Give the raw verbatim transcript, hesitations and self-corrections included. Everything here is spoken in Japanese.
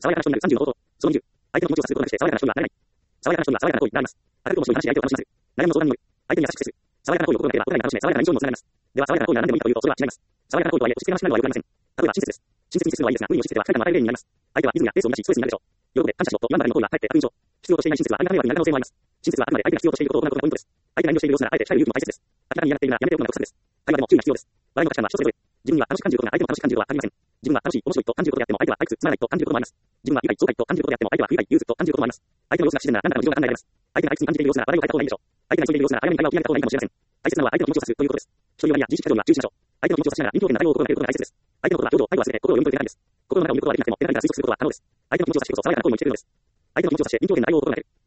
爽やかな人になるさんじゅうの方法。そのにじゅう。相手の気持ちを察することなくして爽やかな人にはなれない。爽やかな人には爽やかな行為になります。あたるとも人に話し相手を楽しませる。悩みの相談による。相手に優しく接する。爽やかな行為を心がければ、お互いが楽しめ、爽やかな印象にもつながります。では、爽やかな行為が何でもいいかというと、それは違います。爽やかな行為とはいえ、押し付けがましくなるのは良くありません。例えば、親切です。親切に接するのはいいですが、無理に押し付けては不快感を与える例になります。相手はリズムやペースを乱し、ストレスになるでしょう。喜んで感謝しろと言わんばかりの行為はかえって悪印象。必要としていない親切はあなたが迷惑になる可能性もあります。親切はあくまで相手が必要としていることを行うことがポイントです。相手が遠慮している様子ならあえて控える勇気も大切です。明らかに嫌がっているならやめておくのが得策です。会話でも注意が必要です。場合の価値観は人それぞれ。自分には楽しく感じることが相手も楽しく感じることは限りません。自分は楽しい、面白いと感じることであっても相手は退屈、つまらないと感じることもあります。自分は愉快、爽快と感じることであっても相手は不愉快、憂鬱と感じることもあります。相手の様子が不自然なら何らかの事情が考えられます。相手が退屈に感じている様子なら話題を変えた方がいいでしょう。相手が急いでいる様子なら早めに会話を切り上げた方がいいかもしれません。大切なのは相手の気持ちを察するということです。一人よりや自意識過剰には注意しましょう。相手の気持ちを察しながら臨機応変な対応を心がけることが大切です。相手のことは表情、態度を忘れて心を読み取る手段です。心の中を見ることはできなくても、手段から推測することは可能です。相手の気持ちを察しると爽やかな行為も生きてくるのです。相手の気持ちを察して臨機応変な対応を心がける。